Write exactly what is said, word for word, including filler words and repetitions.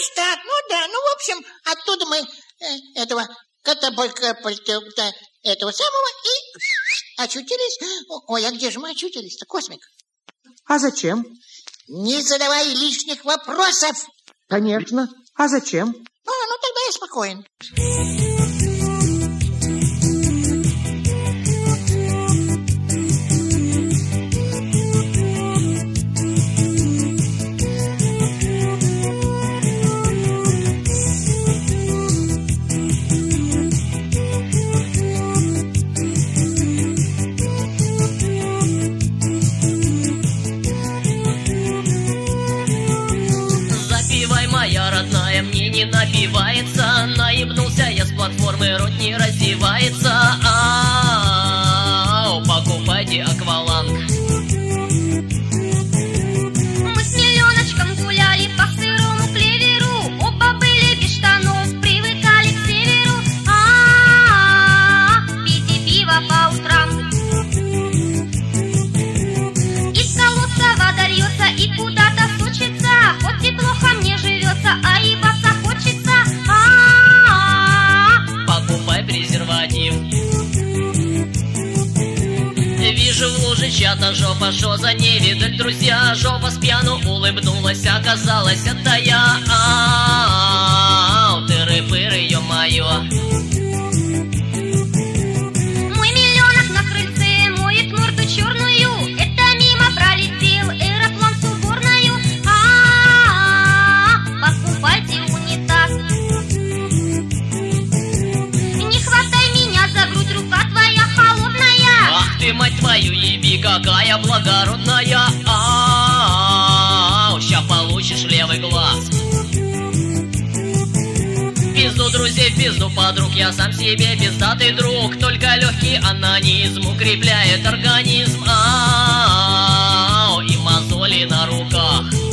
Кронштадт, ну да, ну, в общем, оттуда мы э, этого катапульта этого самого и очутились. Ой, а где же мы очутились-то, Космик? А зачем? Не задавай лишних вопросов. Конечно. А зачем? А, ну тогда я спокоен. Мне не напивается, наебнулся я с платформы, рот не раздевается. А-а-а, покупайте акваланг. Мы с миллионочком гуляли по сырому клеверу, оба были без штанов, привыкали к северу. А-а-а, пейте пиво по утрам. Из колодца вода льется и куда-то сучится, хоть и плохо мне живется, а ебаться хочется. А-а-а, покупай презерватив. Вижу в луже чья-то жопа, шо за невидаль, друзья. Жопа с пьяну улыбнулась, оказалось, это я. А-а-а, тыры-пыры, ё-моё. Мой миллионок на крыльце моет морду черную, это мимо пролетел аэроплан с уборною. А-а-а, покупайте унитаз. Не хватай меня за грудь, рука твоя холодная. Ах ты, мать твою, еби, какая благородная. А-а-а, ща получишь левый глаз. Пизду друзей, пизду подруг, я сам себе пиздатый друг. Только легкий анонизм укрепляет организм. А-а-а, и мозоли на руках.